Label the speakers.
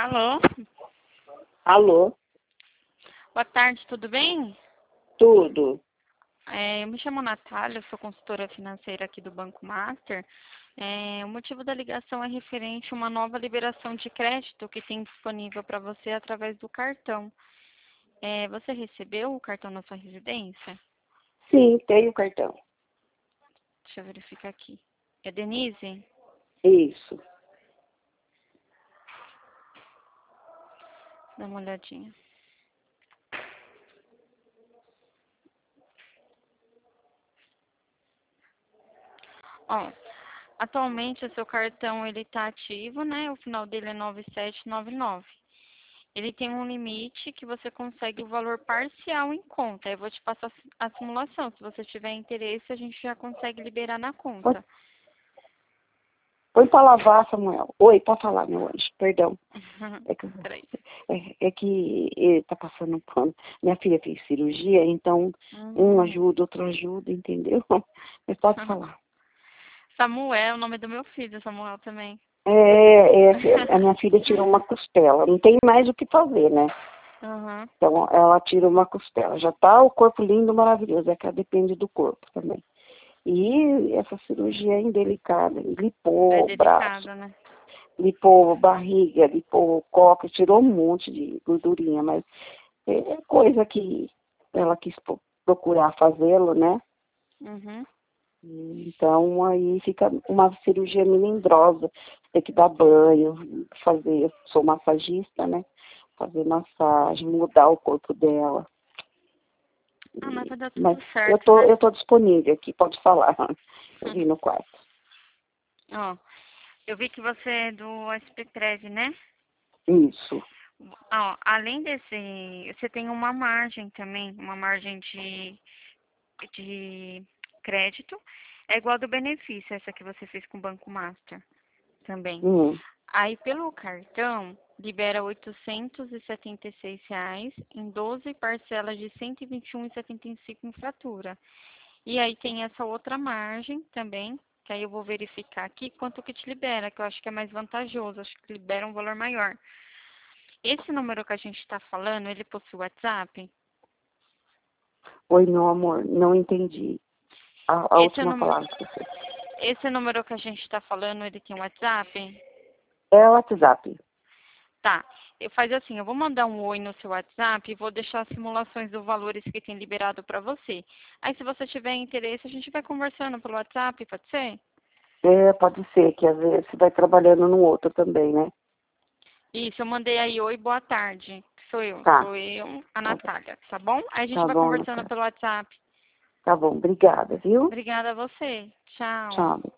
Speaker 1: Alô?
Speaker 2: Alô?
Speaker 1: Boa tarde, tudo bem?
Speaker 2: Tudo.
Speaker 1: Eu me chamo Natália, sou consultora financeira aqui do Banco Master. O motivo da ligação é referente a uma nova liberação de crédito que tem disponível para você através do cartão. Você recebeu o cartão na sua residência?
Speaker 2: Sim, tenho cartão.
Speaker 1: Deixa eu verificar aqui. É Denise?
Speaker 2: Isso.
Speaker 1: Dá uma olhadinha. Ó, atualmente o seu cartão ele está ativo, né? O final dele é 9799. Ele tem um limite que você consegue o valor parcial em conta. Eu vou te passar a simulação. Se você tiver interesse, a gente já consegue liberar na
Speaker 2: Põe,
Speaker 1: conta.
Speaker 2: põe pra lavar, Samuel. Oi, pode falar, meu anjo. Perdão. É que,
Speaker 1: Peraí.
Speaker 2: é que ele tá passando um pano. Minha filha fez cirurgia, então um
Speaker 1: Hum.
Speaker 2: ajuda, outro ajuda, entendeu? Mas pode falar.
Speaker 1: Samuel, o nome do meu filho, Samuel também.
Speaker 2: A minha filha tirou uma costela. Não tem mais o que fazer, né?
Speaker 1: Uhum.
Speaker 2: Então, ela tira uma costela. Já tá o corpo lindo, maravilhoso. É que ela depende do corpo também. E essa cirurgia é indelicada.
Speaker 1: É
Speaker 2: Lipou o braço,
Speaker 1: delicado, né?
Speaker 2: lipou barriga, lipou coca, tirou um monte de gordurinha, mas é coisa que ela quis procurar fazê-lo, né?
Speaker 1: Uhum.
Speaker 2: Então aí fica uma cirurgia melindrosa, tem que dar banho, fazer, eu sou massagista, né? Fazer massagem, mudar o corpo dela.
Speaker 1: Mas vai dar
Speaker 2: Mas
Speaker 1: tudo certo,
Speaker 2: eu
Speaker 1: né?
Speaker 2: tô disponível aqui, pode falar. Eu vim no quarto.
Speaker 1: Ó, eu vi que você é do SP13, né?
Speaker 2: Isso.
Speaker 1: Ó, além desse, você tem uma margem também, uma margem de crédito. É igual a do benefício, essa que você fez com o Banco Master também.
Speaker 2: Hum.
Speaker 1: Aí, pelo cartão, libera R$ 876 em 12 parcelas de 121,75 em fatura. E aí tem essa outra margem também, que aí eu vou verificar aqui quanto que te libera, que eu acho que é mais vantajoso, acho que libera um valor maior. Esse número que a gente está falando, ele possui WhatsApp?
Speaker 2: Oi, meu amor, não entendi a
Speaker 1: Esse
Speaker 2: última
Speaker 1: número,
Speaker 2: palavra que você.
Speaker 1: esse número que a gente está falando, ele tem WhatsApp?
Speaker 2: É o WhatsApp.
Speaker 1: Tá. Faz assim, eu vou mandar um oi no seu WhatsApp e vou deixar as simulações dos valores que tem liberado para você. Aí, se você tiver interesse, a gente vai conversando pelo WhatsApp, pode ser?
Speaker 2: É, pode ser, que às vezes você vai trabalhando no outro também, né?
Speaker 1: Isso, eu mandei aí oi, boa tarde.
Speaker 2: Tá,
Speaker 1: Sou eu, a
Speaker 2: tá bom,
Speaker 1: Natália, tá bom? Aí a gente
Speaker 2: tá
Speaker 1: vai
Speaker 2: bom,
Speaker 1: conversando
Speaker 2: Natália.
Speaker 1: pelo WhatsApp.
Speaker 2: Tá bom, obrigada, viu?
Speaker 1: Obrigada a você. Tchau.
Speaker 2: Tchau.